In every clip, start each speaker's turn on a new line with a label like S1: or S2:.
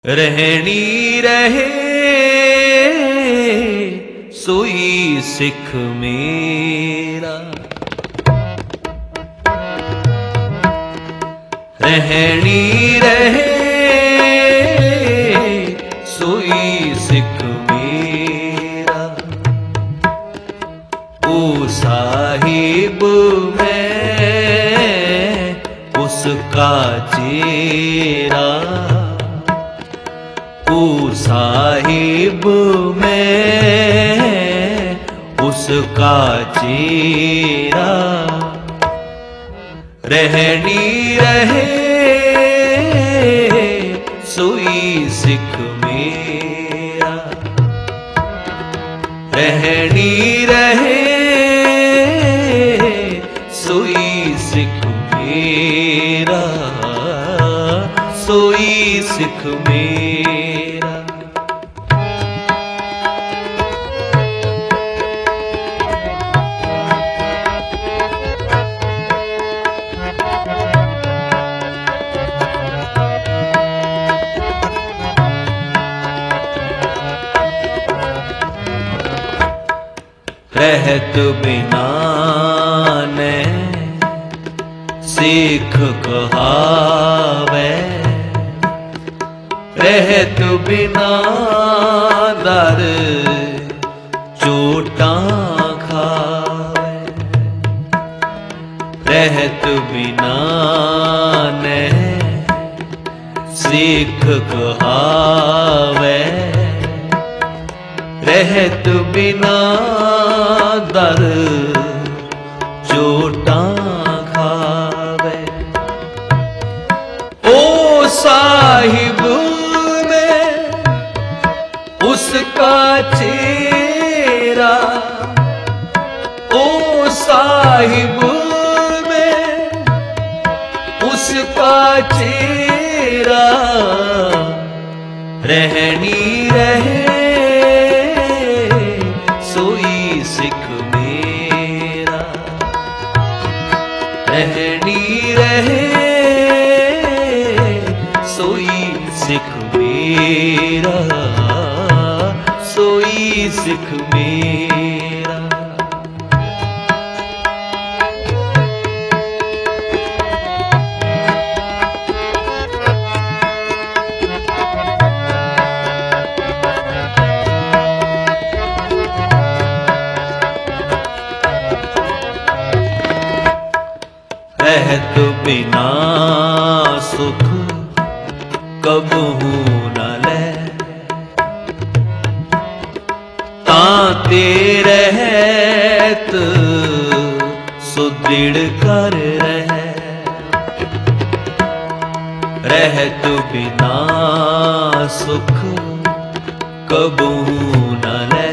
S1: रहनी रहे सोई सिख मेरा, रहनी रहे सोई सिख मेरा। ओ साहिब मैं उसका चेरा, ओ साहिब मैं उसका चेरा। रहनी रहे सोई सिख मेरा, रहनी रहे सोई सिख मेरा, सोई सिख मेरा। रहत बिना ने सिख कहावे, रहत बिना दर चोटां खावे। रहत बिना ने सिख कहावे, रहत बिना दर चोटां खावे। ओ साहिब मैं उसका चेरा, ओ साहिब मैं उसका चेरा। रहनी रहे सोई सिख मेरा, रहनी रहे सोई सिख मेरा, सोई सिख मेरा। रहत बिना सुख कबहू न ले, ताते रहत सुदृढ़ कर रहे। रहत बिना सुख कबहू न ले,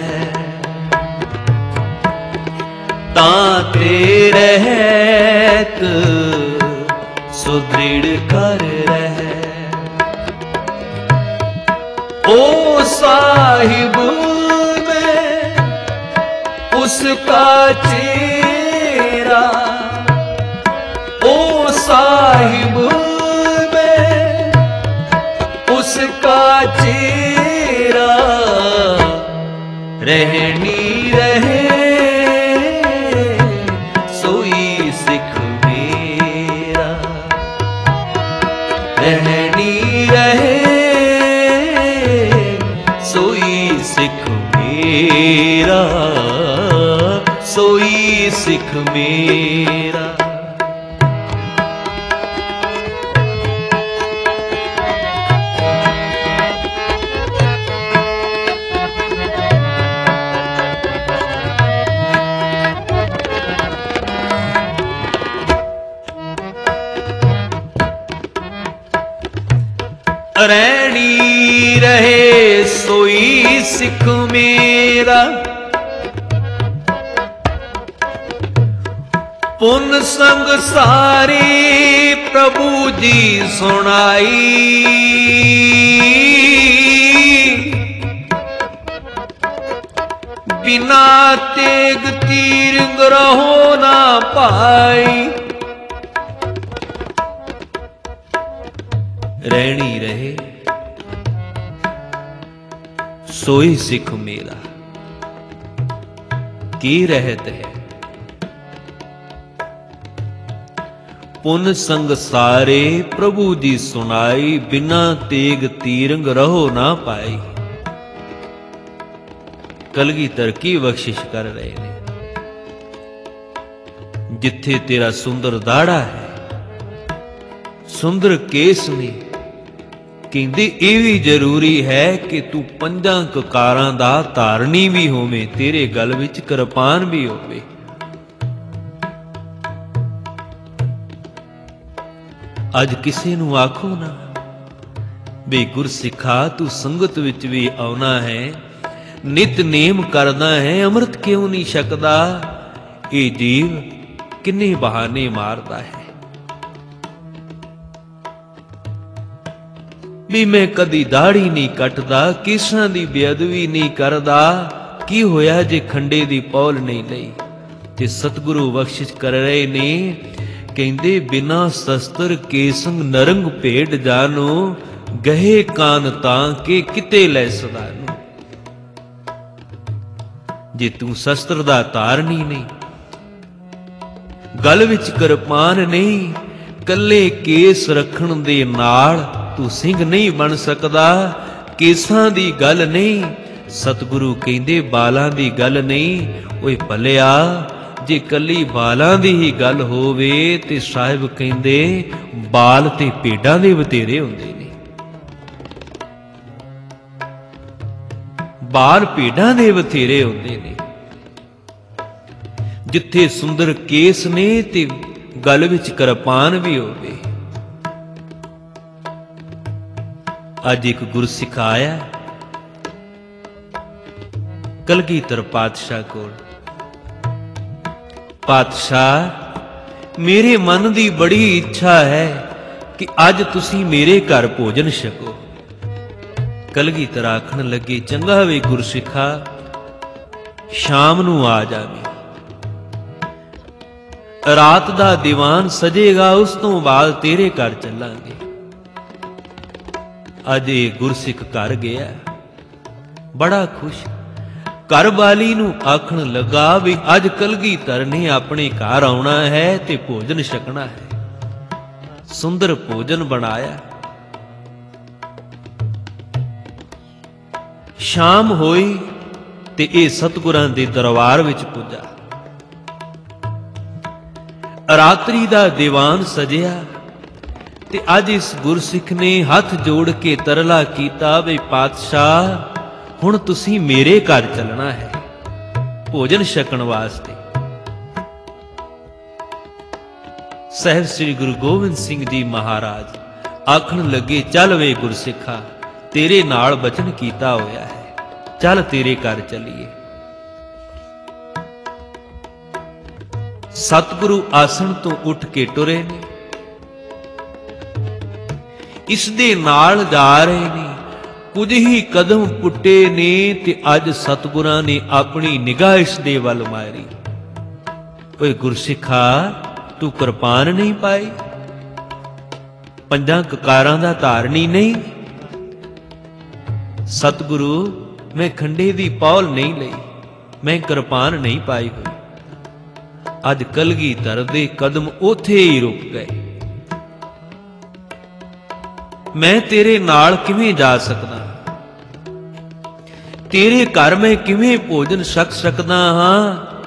S1: ताते रहत सुदृढ़ कर रहे। ओ साहिब मैं उसका चेरा, ओ साहिब मैं उसका चेरा। रहनी रहे सोई सिख मेरा, रहनी रहे सोई सिख मेरा, सोई सिख मेरा। रहनी रहे सोई सिख मेरा, पुन संग सारी प्रभु जी सुनाई। बिना तेग तीर ग्रहो ना पाई। रहनी रहे सोई सिख मेरा की रहत है। पुन संग सारे प्रभु जी सुनाई, बिना तेग तीरंग रहो ना पाई। कलगीधर की बख्शिश कर रहे ने, जिथे तेरा सुंदर दाड़ा है, सुंदर केस ने, कहंदे ये भी जरूरी है कि तू पंजां ककारां दा धारनी भी होवे, तेरे गल विच किरपान भी होवे। अज किसी नूं आखो ना भी गुरसिखा तू संगत विच भी आउना है, नित नेम करदा है, अमृत क्यों नहीं छकदा? ये जीव किन्ने बहाने मारदा है भी मैं कदी दाढ़ी नहीं कटदा, केसां दी बेअदबी नहीं करदा, की होया जे खंडे दी पौल नहीं लई। ते सतगुरु बख्शिश कर रहे ने, कहंदे बिना शस्त्र केसंग नरंग भेट जानो, गहे कान तां के किते लै सदानो। जे तू शस्त्र दा धारनी नहीं, गल विच किरपान नहीं, कल्ले केस रखण दे नाल तू सिंह नहीं बन सकदा। केसां दी गल नहीं, सतगुरु कहंदे बालां दी गल नहीं। ओए भलिया जे कली बालां दी ही गल होवे ते साहिब कहंदे बाल ते भेडां दे बतेरे हुंदे ने। बाल भेडां दे बतेरे हुंदे ने। जिथे सुंदर केस ने ते गल विच किरपान भी होवे। अज एक गुरसिख आया कलगीधर पातशाह कोल। पातशाह मेरे मन की बड़ी इच्छा है कि अज तुसी मेरे घर भोजन छको। कलगीधर आखण लगे चंगा वे गुरसिखा, शाम नूं आ जावे, रात दा दीवान सजेगा, उस तो बाद तेरे घर चलांगे। अज गुरसिख घर गया बड़ा खुश। घर वाली नूं आखण लगा भी अज कलगीधर ने अपने घर आउणा है ते भोजन छकना है। सुंदर भोजन बनाया। शाम होई ते ये सतगुरां दे दरबार विच पुजा। रात्रि दा दीवान सजिया ते अज इस गुरसिख ने हथ जोड़ के तरला कीता वे पातशाह हुण तुसी मेरे घर चलना है भोजन छकण वास्ते। साहिब श्री गुरु गोबिंद सिंह जी महाराज आखण लगे चल वे गुरसिखा, तेरे नाल बचन कीता होया है, चल तेरे घर चलीए। सतगुरु आसन तो उठ के टुरे ने। इस दे नाल जा रहे ने, कुछ ही कदम पुट्टे ने ते अज सतगुरां ने अपनी निगाह इस दे वल मारी। ओए गुरसिखा तू किरपान नहीं पाई, पंजां ककारां दा धारनी नहीं। सतगुरु मैं खंडे दी पौल नहीं लई, मैं किरपान नहीं पाई हुई। अज कलगीधर दे कदम ओथे ही रुक गए। मैं तेरे नाल किवें जा सकदा, तेरे घर मैं किवें भोजन छक सकदा हां?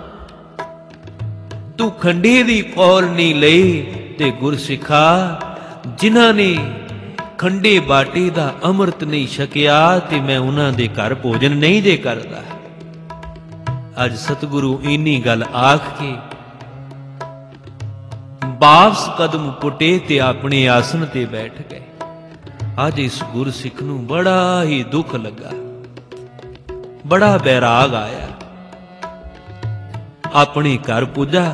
S1: तू खंडे दी पौल नहीं लई ते गुरसिखा जिन्हां ने खंडे बाटे दा अमृत नहीं छकिया ते मैं उन्हां दे घर भोजन नहीं जे करदा। अज सतगुरु इन्नी गल आख के वापस कदम पुटे ते अपने आसन ते बैठ गए। अज इस गुरसिख नूं बड़ा ही दुख लगा, बड़ा बैराग आया। अपने घर पुजा।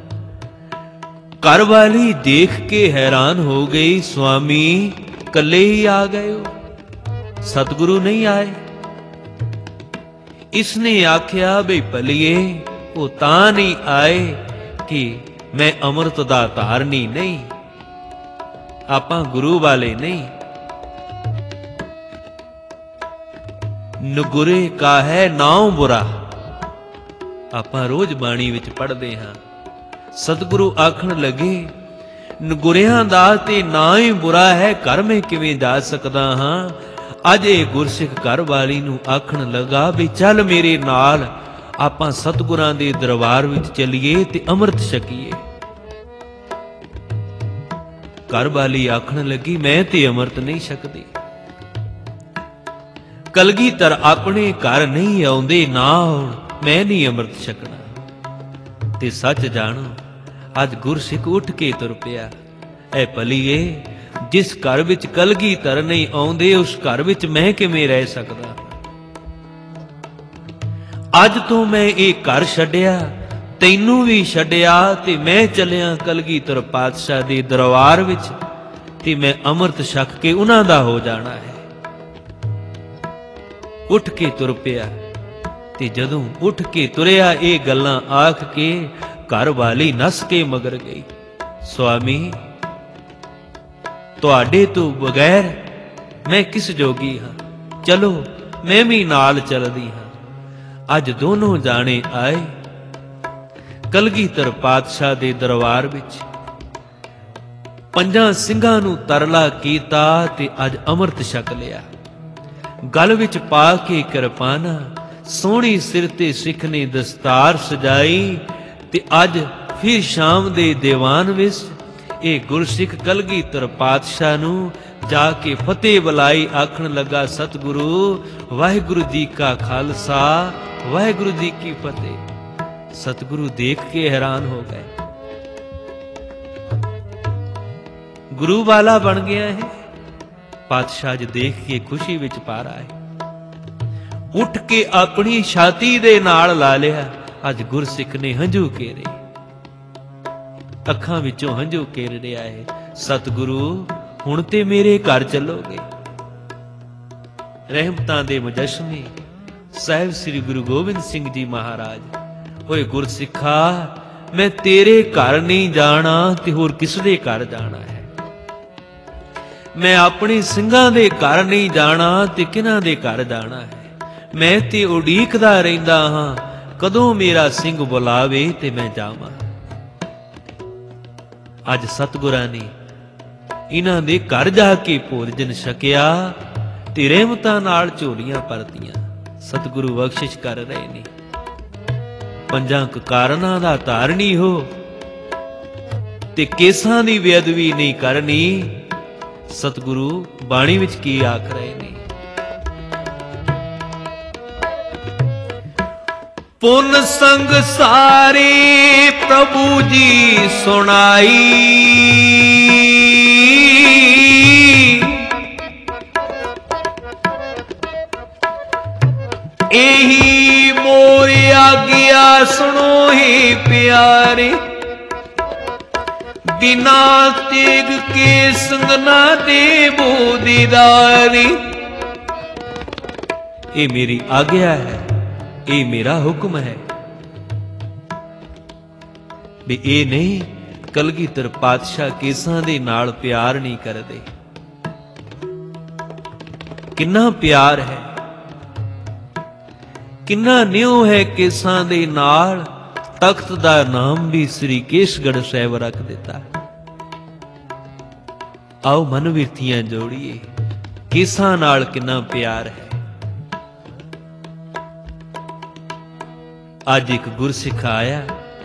S1: घर वाली देख के हैरान हो गई, स्वामी कले ही आ गए हो, सतगुरु नहीं आए। इसने आख्या बई भलिए वो तां नहीं आए कि मैं अमृत दा धारनी नहीं, आपां गुरु वाले नहीं। ਨਗੁਰੇ ਕਾ ਹੈ ਨਾਉ ਬੁਰਾ। ਆਪਾਂ ਰੋਜ਼ ਬਾਣੀ ਵਿੱਚ ਪੜ੍ਹਦੇ ਹਾਂ, ਸਤਿਗੁਰੂ ਆਖਣ ਲੱਗੇ ਨਗੁਰਿਆਂ ਦਾ ਤੇ ਨਾ ਹੀ ਬੁਰਾ ਹੈ, ਘਰ ਮੈਂ ਕਿਵੇਂ ਜਾ ਸਕਦਾ ਹਾਂ। ਅੱਜ ਇਹ ਗੁਰਸਿੱਖ ਘਰ ਵਾਲੀ ਨੂੰ ਆਖਣ ਲੱਗਾ ਵੀ ਚੱਲ ਮੇਰੇ ਨਾਲ, ਆਪਾਂ ਸਤਿਗੁਰਾਂ ਦੇ ਦਰਬਾਰ ਵਿੱਚ ਚੱਲੀਏ ਤੇ ਅੰਮ੍ਰਿਤ ਛਕੀਏ। ਘਰ ਵਾਲੀ ਆਖਣ ਲੱਗੀ ਮੈਂ ਤੇ ਅੰਮ੍ਰਿਤ ਨਹੀਂ ਛਕਦੀ। ਕਲਗੀਧਰ ਆਪਣੇ ਘਰ ਨਹੀਂ ਆਉਂਦੇ, ਨਾ ਆਉਣ, ਮੈਂ ਨਹੀਂ ਅੰਮ੍ਰਿਤ ਛਕਣਾ। ਤੇ ਸੱਚ ਜਾਣੋ, ਅੱਜ ਗੁਰਸਿੱਖ ਉੱਠ ਕੇ ਤੁਰ ਪਿਆ। ਐ ਭਲੀਏ, ਜਿਸ ਘਰ ਵਿੱਚ ਕਲਗੀਧਰ ਨਹੀਂ ਆਉਂਦੇ, ਉਸ ਘਰ ਵਿੱਚ ਮੈਂ ਕਿਵੇਂ ਰਹਿ ਸਕਦਾ। ਅੱਜ ਤੋਂ ਮੈਂ ਇਹ ਘਰ ਛੱਡਿਆ, ਤੈਨੂੰ ਵੀ ਛੱਡਿਆ, ਤੇ ਮੈਂ ਚੱਲਿਆ ਕਲਗੀਧਰ ਪਾਤਸ਼ਾਹ ਦੇ ਦਰਬਾਰ ਵਿੱਚ, ਤੇ ਮੈਂ ਅੰਮ੍ਰਿਤ ਛਕ ਕੇ ਉਹਨਾਂ ਦਾ ਹੋ ਜਾਣਾ ਹੈ। ਉੱਠ ਕੇ ਤੁਰ ਪਿਆ। ਤੇ ਜਦੋਂ ਉੱਠ ਕੇ ਤੁਰਿਆ, ਇਹ ਗੱਲਾਂ ਆਖ ਕੇ ਘਰ ਵਾਲੀ ਨੱਸ ਕੇ ਮਗਰ ਗਈ। ਸੁਆਮੀ, ਤੁਹਾਡੇ ਤੋਂ ਬਗੈਰ ਮੈਂ ਕਿਸ ਜੋਗੀ ਹਾਂ, ਚਲੋ ਮੈਂ ਵੀ ਨਾਲ ਚੱਲਦੀ ਹਾਂ। ਅੱਜ ਦੋਨੋਂ ਜਾਣੇ ਆਏ ਕਲਗੀਧਰ ਪਾਤਸ਼ਾਹ ਦੇ ਦਰਬਾਰ ਵਿੱਚ। ਪੰਜਾਂ ਸਿੰਘਾਂ ਨੂੰ ਤਰਲਾ ਕੀਤਾ ਤੇ ਅੱਜ ਅੰਮ੍ਰਿਤ ਛਕ ਲਿਆ। ਗਲ ਵਿੱਚ ਪਾ ਕੇ ਕਿਰਪਾਨਾ, ਸੋਹਣੀ ਸਿਰ ਤੇ ਸਿੱਖ ਨੇ ਦਸਤਾਰ ਸਜਾਈ। ਤੇ ਅੱਜ ਫਿਰ ਸ਼ਾਮ ਦੇ ਦੀਵਾਨ ਵਿੱਚ ਇਹ ਗੁਰਸਿੱਖ ਕਲਗੀਧਰ ਪਾਤਸ਼ਾਹ ਨੂੰ ਜਾ ਕੇ ਫਤਿਹ ਬੁਲਾਈ। ਆਖਣ ਲੱਗਾ ਸਤਿਗੁਰੂ, ਵਾਹਿਗੁਰੂ ਜੀ ਕਾ ਖਾਲਸਾ, ਵਾਹਿਗੁਰੂ ਜੀ ਕੀ ਫਤਿਹ। ਸਤਿਗੁਰੂ ਦੇਖ ਕੇ ਹੈਰਾਨ ਹੋ ਗਏ। ਗੁਰੂ ਵਾਲਾ ਬਣ ਗਿਆ ਹੈ। ਪਾਤਸ਼ਾਹ ਜੀ ਦੇਖ ਕੇ ਖੁਸ਼ੀ ਵਿੱਚ ਪਾਰਾ ਹੈ। ਉੱਠ ਕੇ ਆਪਣੀ ਛਾਤੀ ਦੇ ਨਾਲ ਲਾ ਲਿਆ। ਅੱਜ ਗੁਰਸਿੱਖ ਨੇ ਹੰਝੂ ਕੇਰੇ, ਅੱਖਾਂ ਵਿੱਚੋਂ ਹੰਝੂ ਕੇਰ ਰਿਹਾ ਹੈ। ਸਤਿਗੁਰੂ, ਹੁਣ ਤੇ ਮੇਰੇ ਘਰ ਚੱਲੋਗੇ। ਰਹਿਮਤਾਂ ਦੇ ਮੁਜੱਸਮੇ ਸਾਹਿਬ ਸ੍ਰੀ ਗੁਰੂ ਗੋਬਿੰਦ ਸਿੰਘ ਜੀ ਮਹਾਰਾਜ, ਓਏ ਗੁਰਸਿੱਖਾ, ਮੈਂ ਤੇਰੇ ਘਰ ਨਹੀਂ ਜਾਣਾ ਤੇ ਹੋਰ ਕਿਸ ਦੇ ਘਰ ਜਾਣਾ ਹੈ। ਮੈਂ ਆਪਣੇ ਸਿੰਘਾਂ ਦੇ ਘਰ ਨਹੀਂ ਜਾਣਾ ਤੇ ਕਿਹਨਾਂ ਦੇ ਘਰ ਜਾਣਾ ਹੈ। ਮੈਂ ਤੇ ਉਡੀਕਦਾ ਰਹਿੰਦਾ ਹਾਂ, ਕਦੋਂ ਮੇਰਾ ਸਿੰਘ ਬੁਲਾਵੇ ਤੇ ਮੈਂ ਜਾਵਾਂ। ਅੱਜ ਸਤਿਗੁਰਾਂ ਨੇ ਇਹਨਾਂ ਦੇ ਘਰ ਜਾ ਕੇ ਭੋਜਨ ਛਕਿਆ ਤੇ ਰਹਿਮਤਾਂ ਨਾਲ ਝੋਲੀਆਂ ਭਰਤੀਆਂ। ਸਤਿਗੁਰੂ ਬਖਸ਼ਿਸ਼ ਕਰ ਰਹੇ ਨੇ। ਪੰਜਾਂ ਕਾਰਨਾਂ ਦਾ ਧਾਰਨੀ ਹੋ ਤੇ ਕੇਸਾਂ ਦੀ ਬੇਅਦਬੀ ਨਹੀਂ ਕਰਨੀ। ਸਤਿਗੁਰੂ ਬਾਣੀ ਵਿੱਚ ਕੀ ਆਖ ਰਹੇ ਨੇ? ਪੁਨ ਸੰਗ ਸਾਰੇ ਪ੍ਰਭੂ ਜੀ ਸੁਣਾਈ, ਇਹੀ ਮੋਰ ਆਗਿਆ ਸੁਣੋ ਹੀ ਪਿਆਰੇ। ਬਿਨਾ ਤੇਗ ਕੇ ਸੰਗਨਾ ਦੇਵੋ ਦੀਦਾਰੀ। ਇਹ ਮੇਰੀ ਆਗਿਆ ਹੈ, ਇਹ ਮੇਰਾ ਹੁਕਮ ਹੈ ਵੀ ਇਹ ਨਹੀਂ, ਕਲਗੀਧਰ ਪਾਤਸ਼ਾਹ ਕੇਸਾਂ ਦੇ ਨਾਲ ਪਿਆਰ ਨਹੀਂ ਕਰਦੇ। ਕਿੰਨਾ ਪਿਆਰ ਹੈ, ਕਿੰਨਾ ਨਿਉ ਹੈ ਕੇਸਾਂ ਦੇ ਨਾਲ। ਤਖਤ ਦਾ ਨਾਮ ਵੀ ਸ੍ਰੀ ਕੇਸਗੜ੍ਹ ਸਾਹਿਬ ਰੱਖ ਦਿੱਤਾ। ਆਓ ਮਨ ਵਿਰਥੀਆਂ ਜੋੜੀਏ, ਕੇਸਾਂ ਨਾਲ ਕਿੰਨਾ ਪਿਆਰ ਹੈ। ਅੱਜ ਇੱਕ ਗੁਰਸਿੱਖ ਆਇਆ,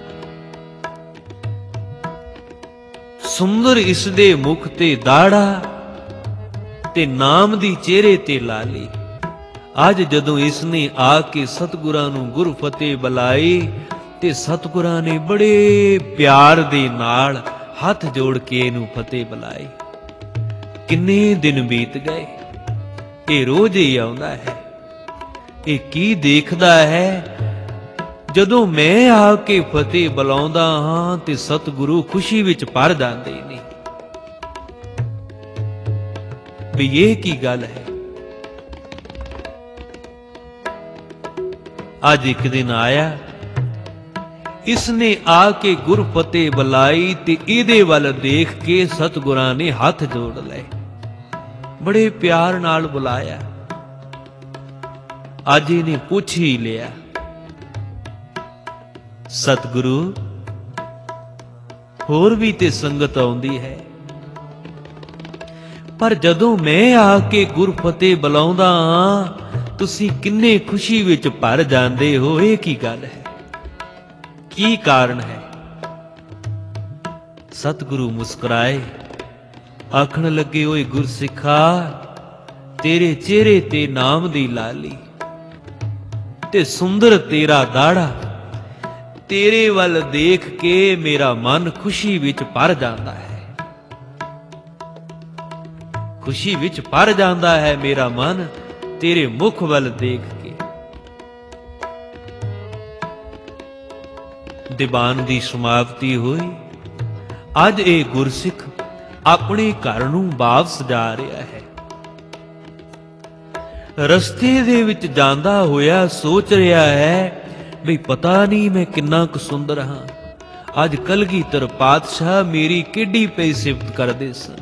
S1: ਸੁੰਦਰ ਇਸ ਦੇ ਮੁਖ ਤੇ ਦਾੜਾ ਤੇ ਨਾਮ ਦੀ ਚਿਹਰੇ ਤੇ ਲਾਲੀ। ਅੱਜ ਜਦੋਂ ਇਸ ਨੇ ਆ ਕੇ ਸਤਿਗੁਰਾਂ ਨੂੰ ਗੁਰ ਫਤਿਹ ਬੁਲਾਈ ਤੇ ਸਤਿਗੁਰਾਂ ਨੇ ਬੜੇ ਪਿਆਰ ਦੇ ਨਾਲ ਹੱਥ ਜੋੜ ਕੇ ਇਹਨੂੰ ਫਤਿਹ ਬੁਲਾਈ। ਕਿੰਨੇ ਦਿਨ ਬੀਤ ਗਏ, ਇਹ ਰੋਜ਼ ਹੀ ਆਉਂਦਾ ਹੈ। ਇਹ ਕੀ ਦੇਖਦਾ ਹੈ? ਜਦੋਂ ਮੈਂ ਆ ਕੇ ਫਤਿਹ ਬੁਲਾਉਂਦਾ ਹਾਂ ਤੇ ਸਤਿਗੁਰੂ ਖੁਸ਼ੀ ਵਿੱਚ ਭਰ ਜਾਂਦੇ ਨੇ ਵੀ ਇਹ ਕੀ ਗੱਲ ਹੈ। ਅੱਜ ਇੱਕ ਦਿਨ ਆਇਆ, ਇਸ ਨੇ ਆ ਕੇ ਗੁਰ ਫਤਿਹ ਬੁਲਾਈ ਤੇ ਇਹਦੇ ਵੱਲ ਦੇਖ ਕੇ ਸਤਿਗੁਰਾਂ ਨੇ ਹੱਥ ਜੋੜ ਲਏ, ਬੜੇ ਪਿਆਰ ਨਾਲ ਬੁਲਾਇਆ। ਅੱਜ ਇਹਨੇ ਪੁੱਛ ਹੀ ਲਿਆ। ਸਤਿਗੁਰੂ ਹੋਰ ਵੀ ਤੇ ਸੰਗਤ ਆਉਂਦੀ ਹੈ, ਪਰ ਜਦੋਂ ਮੈਂ ਆ ਕੇ ਗੁਰਫਤਿਹ ਬੁਲਾਉਂਦਾ ਹਾਂ ਤੁਸੀਂ ਕਿੰਨੇ ਖੁਸ਼ੀ ਵਿੱਚ ਭਰ ਜਾਂਦੇ ਹੋ। ਇਹ ਕੀ ਗੱਲ ਹੈ, ਕੀ ਕਾਰਨ ਹੈ? ਸਤਿਗੁਰੂ ਮੁਸਕਰਾਏ, ਆਖਣ ਲੱਗੇ, ਓਏ ਗੁਰਸਿੱਖਾ, ਤੇਰੇ ਚਿਹਰੇ ਤੇ ਨਾਮ ਦੀ ਲਾਲੀ ਤੇ ਸੁੰਦਰ ਤੇਰਾ ਦਾੜਾ, ਤੇਰੇ ਵੱਲ ਦੇਖ ਕੇ ਮੇਰਾ ਮਨ ਖੁਸ਼ੀ ਵਿੱਚ ਭਰ ਜਾਂਦਾ ਹੈ। ਖੁਸ਼ੀ ਵਿੱਚ ਭਰ ਜਾਂਦਾ ਹੈ ਮੇਰਾ ਮਨ ਤੇਰੇ ਮੁਖ ਵੱਲ ਦੇਖ ਕੇ। ਦੀਵਾਨ ਦੀ ਸਮਾਪਤੀ ਹੋਈ। ਅੱਜ ਇਹ ਗੁਰਸਿੱਖ ਆਪਣੇ ਘਰ ਨੂੰ ਵਾਪਸ ਜਾ ਰਿਹਾ ਹੈ। ਰਸਤੇ ਦੇ ਵਿੱਚ ਜਾਂਦਾ ਹੋਇਆ ਸੋਚ ਰਿਹਾ ਹੈ ਵੀ ਪਤਾ ਨਹੀਂ ਮੈਂ ਕਿੰਨਾ ਕੁ ਸੁੰਦਰ ਹਾਂ। ਅੱਜ ਕਲਗੀਧਰ ਪਾਤਸ਼ਾਹ ਮੇਰੀ ਕਿੱਡੀ ਪਈ ਸਿਫਤ ਕਰਦੇ ਸਨ।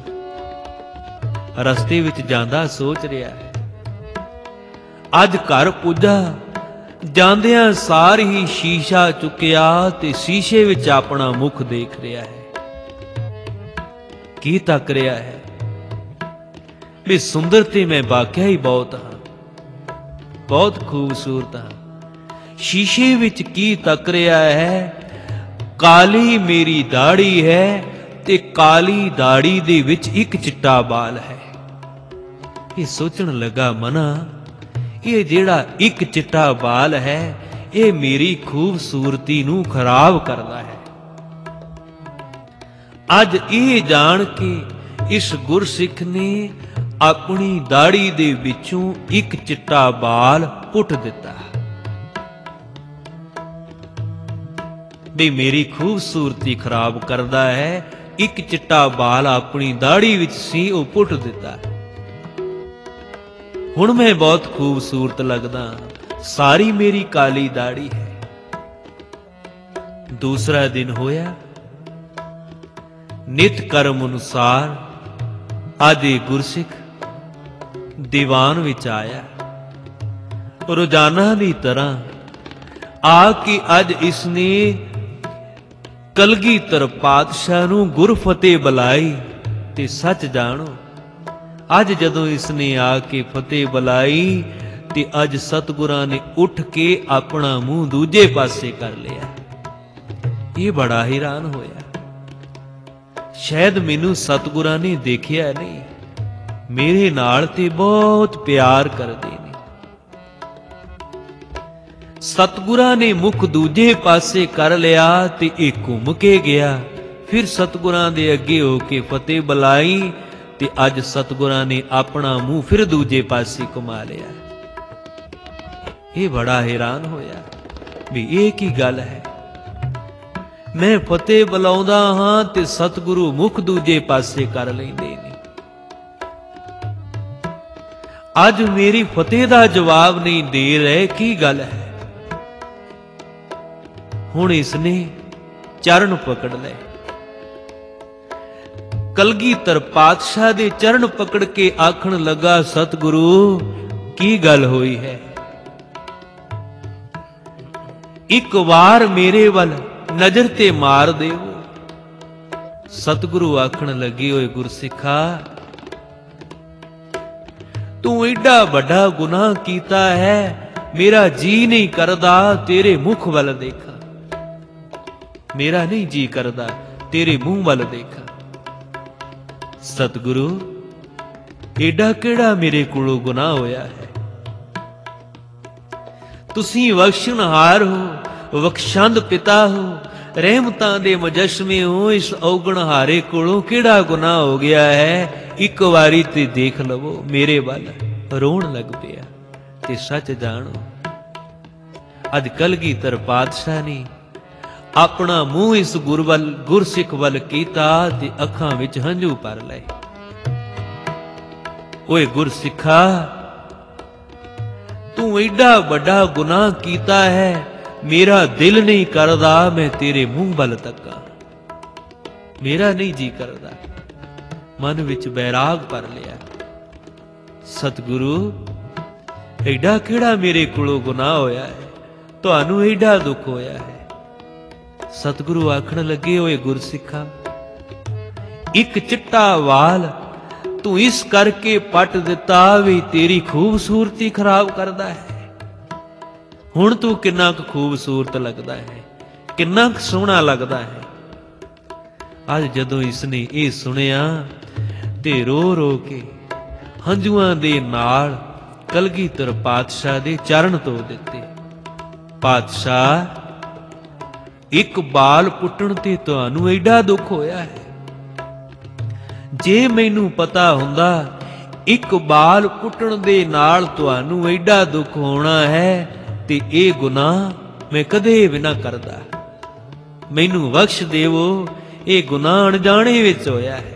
S1: ਰਸਤੇ ਵਿੱਚ ਜਾਂਦਾ ਸੋਚ ਰਿਹਾ ਹੈ। ਅੱਜ ਘਰ ਪੁੱਜਾ, ਜਾਂਦਿਆਂ ਸਾਰ ਹੀ ਸ਼ੀਸ਼ਾ ਚੁੱਕਿਆ ਤੇ ਸ਼ੀਸ਼ੇ ਵਿੱਚ ਆਪਣਾ ਮੁਖ ਦੇਖ ਰਿਹਾ ਹੈ। ਕੀ ਤੱਕ ਰਿਹਾ ਹੈ ਵੀ ਸੁੰਦਰ ਤੇ ਮੈਂ ਵਾਕਿਆ ਹੀ ਬਹੁਤ ਹਾਂ, ਬਹੁਤ ਖੂਬਸੂਰਤ ਹਾਂ। ਸ਼ੀਸ਼ੇ ਵਿੱਚ ਕੀ ਤੱਕ ਰਿਹਾ ਹੈ? ਕਾਲੀ ਮੇਰੀ ਦਾੜੀ ਹੈ ਤੇ ਕਾਲੀ ਦਾੜੀ ਦੇ ਵਿੱਚ ਇੱਕ ਚਿੱਟਾ ਬਾਲ ਹੈ। ਇਹ ਸੋਚਣ ਲੱਗਾ, ਮਨਾ, ਇਹ ਜਿਹੜਾ ਇੱਕ ਚਿੱਟਾ ਬਾਲ ਹੈ ਇਹ ਮੇਰੀ ਖੂਬਸੂਰਤੀ ਨੂੰ ਖਰਾਬ ਕਰਦਾ ਹੈ। ਅੱਜ ਇਹ ਜਾਣ ਕੇ ਇਸ ਗੁਰਸਿੱਖ ਨੇ ਆਪਣੀ ਦਾੜੀ ਦੇ ਵਿੱਚੋਂ ਇੱਕ ਚਿੱਟਾ ਬਾਲ ਪੁੱਟ ਦਿੱਤਾ ਵੀ ਮੇਰੀ ਖੂਬਸੂਰਤੀ ਖਰਾਬ ਕਰਦਾ ਹੈ। ਇੱਕ ਚਿੱਟਾ ਬਾਲ ਆਪਣੀ ਦਾੜੀ ਵਿੱਚ ਸੀ, ਉਹ ਪੁੱਟ ਦਿੱਤਾ। ਹੁਣ ਮੈਂ ਬਹੁਤ ਖੂਬਸੂਰਤ ਲੱਗਦਾ, ਸਾਰੀ ਮੇਰੀ ਕਾਲੀ ਦਾੜੀ ਹੈ। ਦੂਸਰਾ ਦਿਨ ਹੋਇਆ। ਨਿਤ ਕਰਮ ਅਨੁਸਾਰ ਅੱਜ ਇਹ ਗੁਰਸਿੱਖ ਦੀਵਾਨ ਵਿੱਚ ਆਇਆ। ਰੋਜ਼ਾਨਾ ਦੀ ਤਰ੍ਹਾਂ ਆ ਕੇ ਅੱਜ ਇਸਨੇ ਕਲਗੀਧਰ ਪਾਤਸ਼ਾਹ ਨੂੰ ਗੁਰਫਤਿਹ ਬੁਲਾਈ। ਤੇ ਸੱਚ ਜਾਣੋ, ਅੱਜ ਜਦੋਂ ਇਸਨੇ ਆ ਕੇ ਫਤਿਹ ਬੁਲਾਈ ਤੇ ਅੱਜ ਸਤਿਗੁਰਾਂ ਨੇ ਉੱਠ ਕੇ ਆਪਣਾ ਮੂੰਹ ਦੂਜੇ ਪਾਸੇ ਕਰ ਲਿਆ। ਇਹ ਬੜਾ ਹੈਰਾਨ ਹੋਇਆ। ਸ਼ਾਇਦ ਮੈਨੂੰ ਸਤਿਗੁਰਾਂ ਨੇ ਦੇਖਿਆ ਨਹੀਂ, ਮੇਰੇ ਨਾਲ ਤੇ ਬਹੁਤ ਪਿਆਰ ਕਰਦੇ ਨੇ। ਸਤਿਗੁਰਾਂ ਨੇ ਮੁਖ ਦੂਜੇ ਪਾਸੇ ਕਰ ਲਿਆ ਤੇ ਇਹ ਘੁੰਮ ਕੇ ਗਿਆ। ਫਿਰ ਸਤਿਗੁਰਾਂ ਦੇ ਅੱਗੇ ਹੋ ਕੇ ਫਤਿਹ ਬੁਲਾਈ ਤੇ ਅੱਜ ਸਤਿਗੁਰਾਂ ਨੇ ਆਪਣਾ ਮੂੰਹ ਫਿਰ ਦੂਜੇ ਪਾਸੇ ਘੁਮਾ ਲਿਆ। ਇਹ ਬੜਾ ਹੈਰਾਨ ਹੋਇਆ ਵੀ ਇਹ ਕੀ ਗੱਲ ਹੈ। ਮੈਂ ਫਤਿਹ ਬੁਲਾਉਂਦਾ ਹਾਂ ਤੇ ਸਤਿਗੁਰੂ ਮੁਖ ਦੂਜੇ ਪਾਸੇ ਕਰ ਲੈਂਦੇ ਨੇ। ਅੱਜ ਮੇਰੀ ਫਤਿਹ ਦਾ ਜਵਾਬ ਨਹੀਂ ਦੇ ਰਹੇ, ਕੀ ਗੱਲ ਹੈ? ਹੁਣ ਇਸਨੇ ਚਰਨ ਪਕੜ ਲਏ। ਕਲਗੀਧਰ ਪਾਤਸ਼ਾਹ ਦੇ ਚਰਨ ਪਕੜ ਕੇ ਆਖਣ ਲੱਗਾ, ਸਤਿਗੁਰੂ ਕੀ ਗੱਲ ਹੋਈ ਹੈ? ਇੱਕ ਵਾਰ ਮੇਰੇ ਵੱਲ ਨਜ਼ਰ ਤੇ ਮਾਰ ਦੇਵੋ। ਸਤਿਗੁਰੂ ਆਖਣ ਲੱਗੇ, ਓਏ ਗੁਰਸਿੱਖਾ, ਤੂੰ ਏਡਾ ਵੱਡਾ ਗੁਨਾਹ ਕੀਤਾ ਹੈ, ਮੇਰਾ ਜੀ ਨਹੀਂ ਕਰਦਾ ਤੇਰੇ ਮੁਖ ਵੱਲ ਦੇਖਾਂ। ਮੇਰਾ ਨਹੀਂ ਜੀ ਕਰਦਾ ਤੇਰੇ ਮੂੰਹ ਵੱਲ ਦੇਖਾਂ। ਸਤਿਗੁਰੂ, ਏਡਾ ਕਿਹੜਾ ਮੇਰੇ ਕੋਲੋਂ ਗੁਨਾਹ ਹੋਇਆ ਹੈ? ਤੁਸੀਂ ਬਖਸ਼ਣਹਾਰ ਹੋ, ਬਖਸ਼ੰਦ ਪਿਤਾ ਹੋ, ਰਹਿਮਤਾਂ ਦੇ ਮੁਜੱਸਮੇ ਹੋ। ਇਸ ਔਗਣਹਾਰੇ ਕੋਲੋਂ ਕਿਹੜਾ ਗੁਨਾਹ ਹੋ ਗਿਆ ਹੈ? ਇੱਕ ਵਾਰੀ ਤੇ ਦੇਖ ਲਵੋ। ਮੇਰੇ ਵੱਲ ਰੋਣ ਲੱਗ ਪਿਆ। ਤੇ ਸੱਚ ਜਾਣੋ, ਅੱਜ ਕਲਗੀਧਰ ਪਾਤਸ਼ਾਹ ਨੇ ਆਪਣਾ ਮੂੰਹ ਇਸ ਗੁਰਸਿੱਖ ਵੱਲ ਕੀਤਾ ਤੇ ਅੱਖਾਂ ਵਿੱਚ ਹੰਝੂ ਭਰ ਲਏ। ਓਏ ਗੁਰਸਿੱਖਾ, ਤੂੰ ਏਡਾ ਵੱਡਾ ਗੁਨਾਹ ਕੀਤਾ ਹੈ, ਮੇਰਾ ਦਿਲ ਨਹੀਂ ਕਰਦਾ ਮੈਂ ਤੇਰੇ ਮੂੰਹ ਵੱਲ ਤੱਕਾਂ। ਮੇਰਾ ਨਹੀਂ ਜੀ ਕਰਦਾ। ਮਨ ਵਿੱਚ ਬੈਰਾਗ ਭਰ ਲਿਆ। ਸਤਿਗੁਰੂ, ਐਡਾ ਕਿਹੜਾ ਮੇਰੇ ਕੋਲੋਂ ਗੁਨਾਹ ਹੋਇਆ ਹੈ, ਤੁਹਾਨੂੰ ਐਡਾ ਦੁੱਖ ਹੋਇਆ ਹੈ। ਸਤਿਗੁਰੂ ਆਖਣ ਲੱਗੇ, ਓਏ ਗੁਰਸਿੱਖਾ, ਇੱਕ ਚਿੱਟਾ ਵਾਲ ਤੂੰ ਇਸ ਕਰਕੇ ਪੱਟ ਦਿੱਤਾ ਵੀ ਤੇਰੀ ਖੂਬਸੂਰਤੀ ਖਰਾਬ ਕਰਦਾ ਹੈ। ਹੁਣ ਤੂੰ ਕਿੰਨਾ ਕੁ ਖੂਬਸੂਰਤ ਲੱਗਦਾ ਹੈ, ਕਿੰਨਾ ਕੁ ਸੋਹਣਾ ਲੱਗਦਾ ਹੈ। ਅੱਜ ਜਦੋਂ ਇਸਨੇ ਇਹ ਸੁਣਿਆ ਤੇ ਰੋ ਰੋ ਕੇ ਹੰਝੂਆਂ ਦੇ ਨਾਲ ਕਲਗੀਧਰ ਪਾਤਸ਼ਾਹ ਦੇ ਚਰਨ ਧੋ ਦਿੱਤੇ। ਪਾਤਸ਼ਾਹ, ਇੱਕ ਬਾਲ ਪੁੱਟਣ ਤੇ ਤੁਹਾਨੂੰ ਐਡਾ ਦੁੱਖ ਹੋਇਆ ਹੈ। ਜੇ ਮੈਨੂੰ ਪਤਾ ਹੁੰਦਾ ਇੱਕ ਬਾਲ ਪੁੱਟਣ ਦੇ ਨਾਲ ਤੁਹਾਨੂੰ ਐਡਾ ਦੁੱਖ ਹੋਣਾ ਹੈ ਤੇ ਇਹ ਗੁਨਾਹ ਮੈਂ ਕਦੇ ਵੀ ਨਾ ਕਰਦਾ। ਮੈਨੂੰ ਬਖਸ਼ ਦੇਵੋ, ਇਹ ਗੁਨਾਹ ਅਣਜਾਣੇ ਵਿੱਚ ਹੋਇਆ ਹੈ।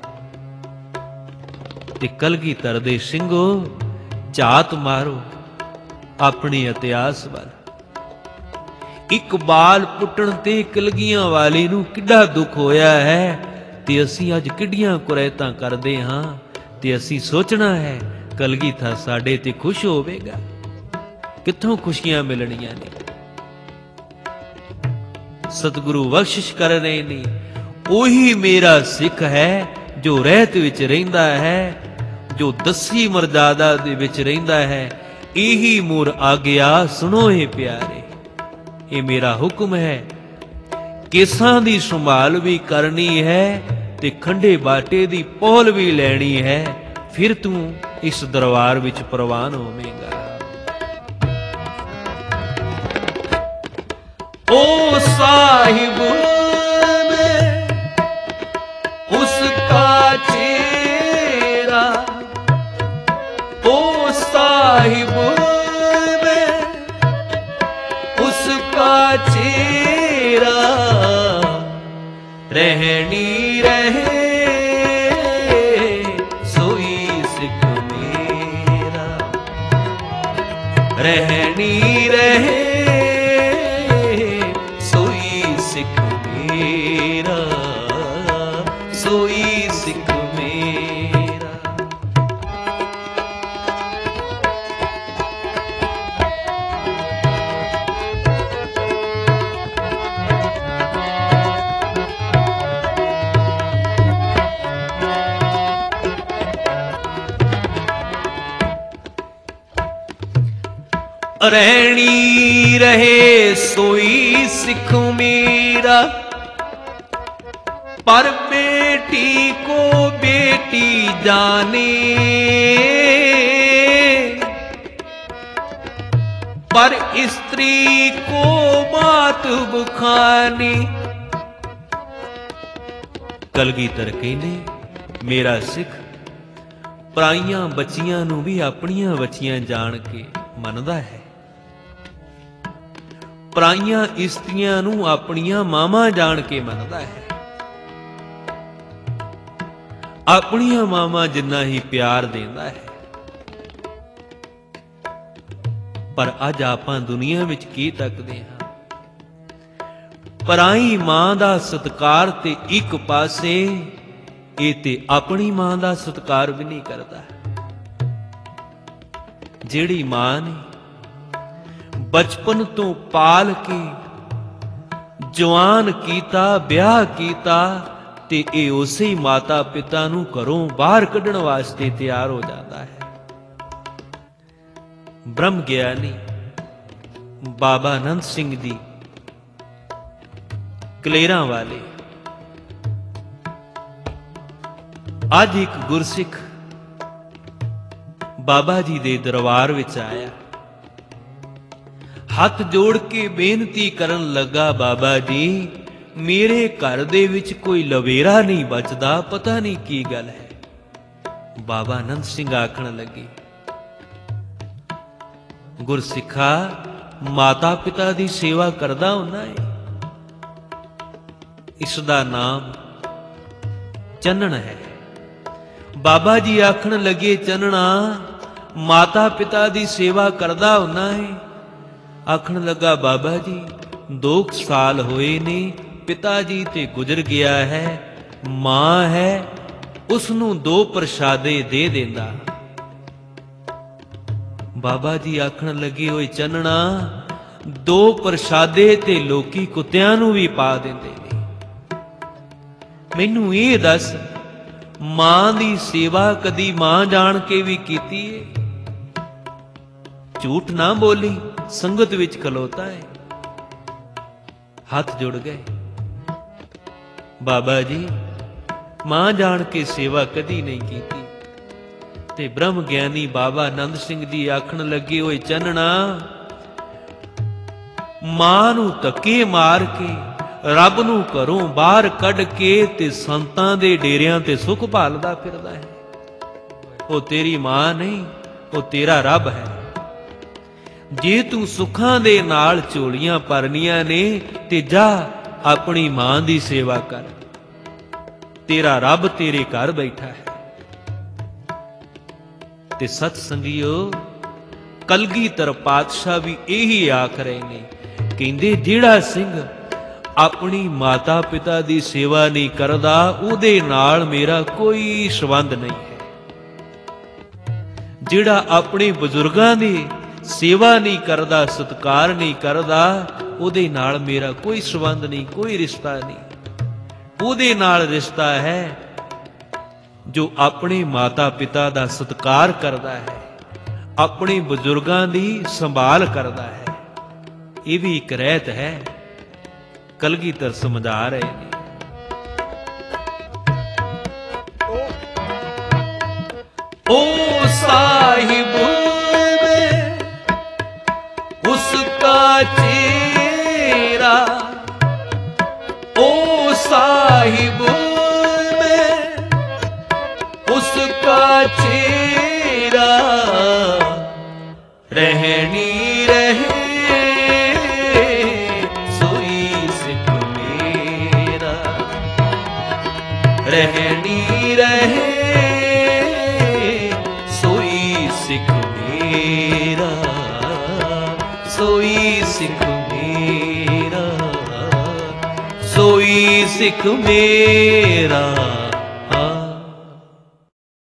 S1: ਤੇ ਕਲਗੀਧਰ ਦੇ ਸਿੰਘੋ, ਝਾਤ ਮਾਰੋ ਆਪਣੇ ਇਤਿਹਾਸ ਵੱਲ। ਇੱਕ ਬਾਲ ਪੁੱਟਣ ਤੇ ਕਲਗੀਆਂ ਵਾਲੇ ਨੂੰ ਕਿੱਡਾ ਦੁੱਖ ਹੋਇਆ ਹੈ ਤੇ ਅਸੀਂ ਅੱਜ ਕਿੱਡੀਆਂ ਕੁਰੈਤਾਂ ਕਰਦੇ ਹਾਂ ਤੇ ਅਸੀਂ ਸੋਚਣਾ ਹੈ ਕਲਗੀਧਰ ਸਾਡੇ ਤੇ ਖੁਸ਼ ਹੋਵੇਗਾ। ਕਿੱਥੋਂ ਖੁਸ਼ੀਆਂ ਮਿਲਣੀਆਂ ਨੇ। ਸਤਿਗੁਰੂ ਬਖਸ਼ਿਸ਼ ਕਰ ਰਹੇ ਨੇ, ਉਹੀ ਮੇਰਾ ਸਿੱਖ ਹੈ ਜੋ ਰਹਿਤ ਵਿੱਚ ਰਹਿੰਦਾ ਹੈ, ਜੋ ਦਸੀ ਮਰਜ਼ਾਦਾ ਦੇ ਵਿੱਚ ਰਹਿੰਦਾ ਹੈ। ਇਹੀ ਮੋਰ ਆਗਿਆ ਸੁਣੋ ਏ ਪਿਆਰੇ, ਇਹ ਮੇਰਾ ਹੁਕਮ ਹੈ। ਕੇਸਾਂ ਦੀ ਸੰਭਾਲ ਵੀ ਕਰਨੀ ਹੈ ਤੇ ਖੰਡੇ ਬਾਟੇ ਦੀ ਪੋਲ ਵੀ ਲੈਣੀ ਹੈ, ਫਿਰ ਤੂੰ ਇਸ ਦਰਬਾਰ ਵਿੱਚ ਪ੍ਰਵਾਨ ਹੋਵੇਂਗਾ। ओ साहिब में उसका चेहरा, ओ साहिब में उसका चेहरा, रहनी रहे सोई सिख मेरा, रहनी रहे सिख मेरा, सोई सिख मेरा। रहनी रहे सोई सिख मेरा, पर बेटी को बेटी जाने, पर स्त्री को मात बखाने। ਕਲਗੀਧਰ ਕਹਿੰਦੇ, ਮੇਰਾ ਸਿੱਖ ਪਰਾਈਆਂ ਬੱਚੀਆਂ ਨੂੰ ਵੀ ਆਪਣੀਆਂ ਬੱਚੀਆਂ ਜਾਣ ਕੇ ਮੰਨਦਾ ਹੈ, ਪਰਾਈਆਂ ਇਸਤਰੀਆਂ ਨੂੰ ਆਪਣੀਆਂ ਮਾਵਾਂ ਜਾਣ ਕੇ ਮੰਨਦਾ ਹੈ। ਆਪਣੀਆਂ ਮਾਵਾਂ ਜਿੰਨਾ ਹੀ ਪਿਆਰ ਦਿੰਦਾ ਹੈ। ਪਰ ਅੱਜ ਆਪਾਂ ਦੁਨੀਆ ਵਿੱਚ ਕੀ ਤੱਕਦੇ ਹਾਂ? ਪਰਾਈ ਮਾਂ ਦਾ ਸਤਿਕਾਰ ਤੇ ਇੱਕ ਪਾਸੇ, ਇਹ ਤੇ ਆਪਣੀ ਮਾਂ ਦਾ ਸਤਿਕਾਰ ਵੀ ਨਹੀਂ ਕਰਦਾ। ਜਿਹੜੀ ਮਾਂ ਨੇ ਬਚਪਨ ਤੋਂ ਪਾਲ ਕੇ ਜਵਾਨ ਕੀਤਾ, ਵਿਆਹ ਕੀਤਾ, ਤੇ ਇਹ ਉਸੇ ਹੀ ਮਾਤਾ ਪਿਤਾ ਨੂੰ ਘਰੋਂ ਬਾਹਰ ਕੱਢਣ ਵਾਸਤੇ ਤਿਆਰ ਹੋ ਜਾਂਦਾ ਹੈ। ਬ੍ਰਹਮ ਗਿਆਨੀ ਬਾਬਾ ਆਨੰਦ ਸਿੰਘ ਜੀ ਕਲੇਰਾਂ ਵਾਲੇ, ਅੱਜ ਇੱਕ ਗੁਰਸਿੱਖ ਬਾਬਾ ਜੀ ਦੇ ਦਰਬਾਰ ਵਿੱਚ ਆਇਆ, ਹੱਥ ਜੋੜ ਕੇ ਬੇਨਤੀ ਕਰਨ ਲੱਗਾ, ਬਾਬਾ ਜੀ ਮੇਰੇ ਘਰ ਦੇ ਵਿੱਚ ਕੋਈ ਲਵੇਰਾ ਨਹੀਂ ਬਚਦਾ, ਪਤਾ ਨਹੀਂ ਕੀ ਗੱਲ ਹੈ। ਬਾਬਾ ਆਨੰਦ ਸਿੰਘ ਆਖਣ ਲੱਗੇ, ਗੁਰਸਿੱਖਾ ਮਾਤਾ ਪਿਤਾ ਦੀ ਸੇਵਾ ਕਰਦਾ ਹੁੰਦਾ ਹੈ, ਇਸ ਦਾ ਨਾਮ ਚੰਨਣ ਹੈ। ਬਾਬਾ ਜੀ ਆਖਣ ਲੱਗੇ, ਚੰਨਣਾ ਮਾਤਾ ਪਿਤਾ ਦੀ ਸੇਵਾ ਕਰਦਾ ਹੁੰਦਾ ਹੈ? ਆਖਣ ਲੱਗਾ, ਬਾਬਾ ਜੀ 2 ਸਾਲ ਹੋਏ ਨੇ, ਪਿਤਾ ਜੀ ਤੇ ਗੁਜ਼ਰ ਗਿਆ ਹੈ, ਮਾਂ ਹੈ ਉਸ ਨੂੰ 2 ਪ੍ਰਸ਼ਾਦੇ ਦੇ ਦਿੰਦਾ। ਬਾਬਾ ਜੀ ਆਖਣ ਲੱਗੇ, ਓਏ ਚੰਨਣਾ, 2 ਪ੍ਰਸ਼ਾਦੇ ਤੇ ਲੋਕੀ ਕੁੱਤਿਆਂ ਨੂੰ ਵੀ ਪਾ ਦਿੰਦੇ ਨੇ। ਮੈਨੂੰ ਇਹ ਦੱਸ, ਮਾਂ ਦੀ ਸੇਵਾ ਕਦੀ ਮਾਂ ਜਾਣ ਕੇ ਵੀ ਕੀਤੀ ਏ? ਝੂਠ ਨਾ ਬੋਲੀ, ਸੰਗਤ ਵਿੱਚ ਖਲੋਤਾ ਹੈ। ਹੱਥ ਜੁੜ ਗਏ। ਬਾਬਾ ਜੀ, ਮਾਂ ਜਾਣ ਕੇ ਸੇਵਾ ਕਦੀ ਨਹੀਂ ਕੀਤੀ। ਤੇ ਬ੍ਰਹਮ ਗਿਆਨੀ ਬਾਬਾ ਆਨੰਦ ਸਿੰਘ ਜੀ ਆਖਣ ਲੱਗੇ, ਓਏ ਚੰਨਣਾ, ਮਾਂ ਨੂੰ ਧੱਕੇ ਮਾਰ ਕੇ, ਰੱਬ ਨੂੰ ਘਰੋਂ ਬਾਹਰ ਕੱਢ ਕੇ ਤੇ ਸੰਤਾਂ ਦੇ ਡੇਰਿਆਂ ਤੇ ਸੁੱਖ ਭਾਲਦਾ ਫਿਰਦਾ ਹੈ। ਉਹ ਤੇਰੀ ਮਾਂ ਨਹੀਂ, ਉਹ ਤੇਰਾ ਰੱਬ ਹੈ। ਜੇ ਤੂੰ ਸੁੱਖਾਂ ਦੇ ਨਾਲ ਝੋਲੀਆਂ ਭਰਨੀਆਂ ਨੇ ਤੇ ਜਾ ਆਪਣੀ ਮਾਂ ਦੀ ਸੇਵਾ ਕਰ। ਤੇਰਾ ਰੱਬ ਤੇਰੇ ਘਰ ਬੈਠਾ ਹੈ। ਤੇ ਸਤ ਸੰਗਿਓ, ਕਲਗੀਧਰ ਪਾਤਸ਼ਾਹ ਵੀ ਇਹੀ ਆਖ ਰਹੇ ਨੇ, ਕਹਿੰਦੇ ਜਿਹੜਾ ਸਿੰਘ ਆਪਣੀ ਮਾਤਾ ਪਿਤਾ ਦੀ ਸੇਵਾ ਨਹੀਂ ਕਰਦਾ, ਉਹਦੇ ਨਾਲ ਮੇਰਾ ਕੋਈ ਸੰਬੰਧ ਨਹੀਂ ਹੈ। ਜਿਹੜਾ ਆਪਣੇ ਬਜ਼ੁਰਗਾਂ ਦੀ ਸੇਵਾ ਨਹੀਂ ਕਰਦਾ, ਸਤਿਕਾਰ ਨਹੀਂ ਕਰਦਾ, ਉਹਦੇ ਨਾਲ ਮੇਰਾ ਕੋਈ ਸੰਬੰਧ ਨਹੀਂ, ਕੋਈ ਰਿਸ਼ਤਾ ਨਹੀਂ। ਉਹਦੇ ਨਾਲ ਰਿਸ਼ਤਾ ਹੈ ਜੋ ਆਪਣੇ ਮਾਤਾ ਪਿਤਾ ਦਾ ਸਤਿਕਾਰ ਕਰਦਾ ਹੈ, ਆਪਣੇ ਬਜ਼ੁਰਗਾਂ ਦੀ ਸੰਭਾਲ ਕਰਦਾ ਹੈ। ਇਹ ਵੀ ਇੱਕ ਰਹਿਤ ਹੈ। ਕਲਗੀਧਰ ਸਮਝਾ ਰਹੇ ਨੇ। ओ साहिब में उसका चेहरा, ओ साहिब में उसका चेहरा, रहनी रहे सोई सिख मेरा, रहनी रहे सिख मेरा, सोई सिख मेरा, सोई सिख मेरा।